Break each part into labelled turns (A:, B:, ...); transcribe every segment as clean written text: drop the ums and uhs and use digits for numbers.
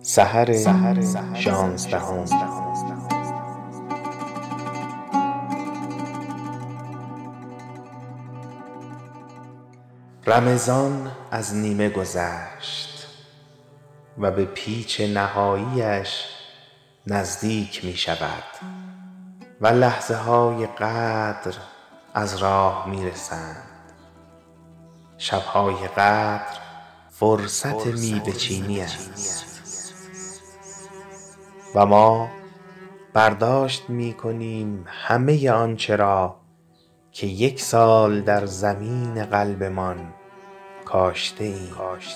A: سحر 16 رمضان از نیمه گذشت و به پیچ نهاییش نزدیک می شود و لحظه های قدر از راه می رسند. شبهای قدر فرصت میوه چینی است و ما برداشت می کنیم همه آنچه را که 1 سال در زمین قلبمان کاشته ایم.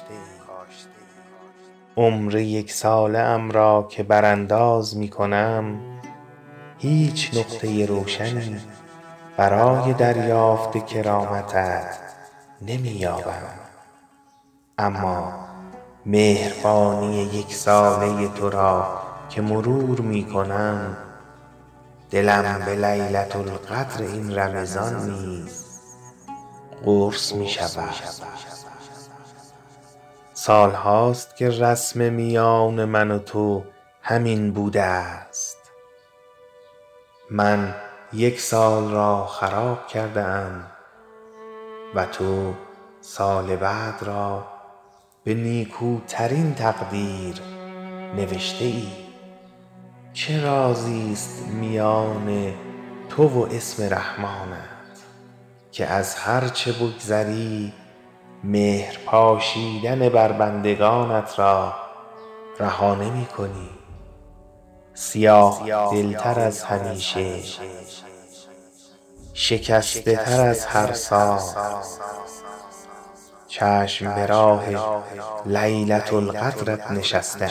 A: عمر 1 ساله ام را که برانداز می کنم هیچ نقطه روشنی برای دریافت کرامتت نمی یابم، اما مهربانی 1 ساله تو را که مرور می کنم دلم به لیلة القدر این رمضان نیز قرص می شود. سال هاست که رسم میان من و تو همین بوده است. من 1 سال را خراب کرده ام و تو سال بعد را به نیکوترین تقدیر نوشته ای. چه رازی است میان تو و اسم رحمانت که از هر چه بگذری مهر پاشیدن بر بندگانت را رها نمی کنی. سیاه دلتر از همیشه، شکسته تر از هر سال، چشم به راه لیلة القدرت نشستم.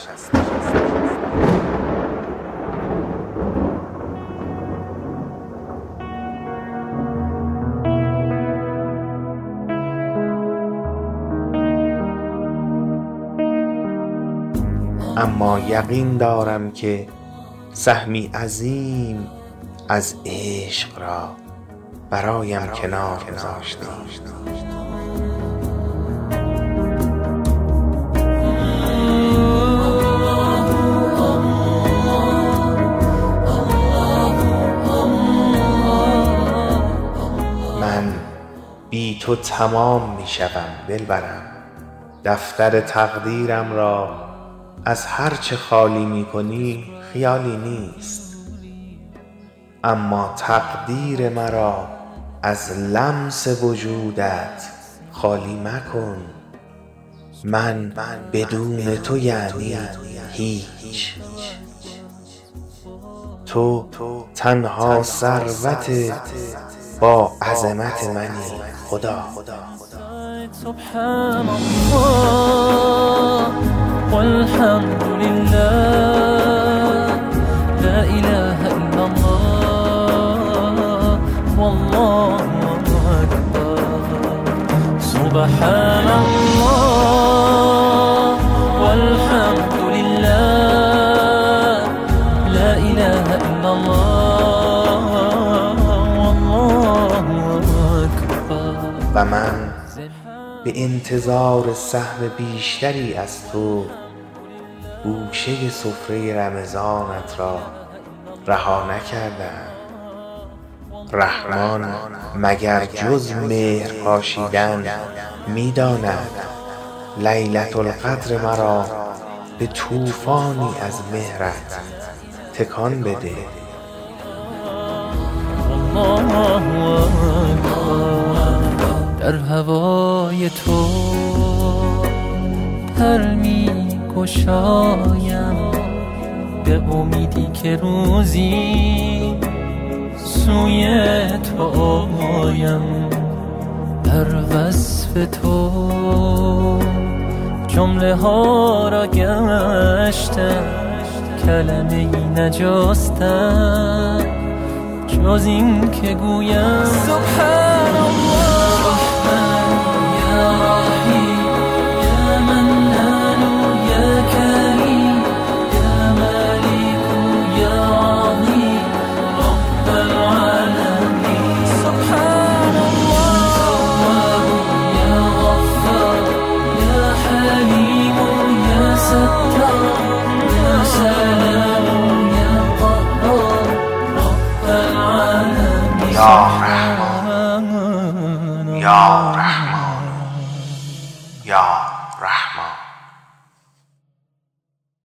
A: اما یقین دارم که سهمی عظیم از عشق را برایم کنار گذاشته. من بی تو تمام می شوم دلبرم. دفتر تقدیرم را از هر چه خالی می کنی خیالی نیست، اما تقدیر مرا از لمس وجودت خالی مکن. من بدون تو یعنی هیچ. تو تنها ثروت با عظمت منی خدا.
B: سبحان الله والحمد لله لا إله إلا الله والله أكبر. سبحان الله والحمد لله لا إله إلا الله والله أكبر.
A: و من به انتظار سهم بیشتری از تو گوشه سفره رمضانت را رها نکردم. رحمان مگر جز مهر پاشیدن می داند لیلة القدر مرا به طوفانی از مهرت تکان بده.
B: در هوای تو پر می گشایم به امیدی که روزی سوی تو آیم. در وصف تو جمله ها را گشتم، کلمه ای نجستم جز این که گویم سبحان الله. ستار يا سلام يا قهار رب العالمين
A: يا رحمن يا رحمن يا رحمن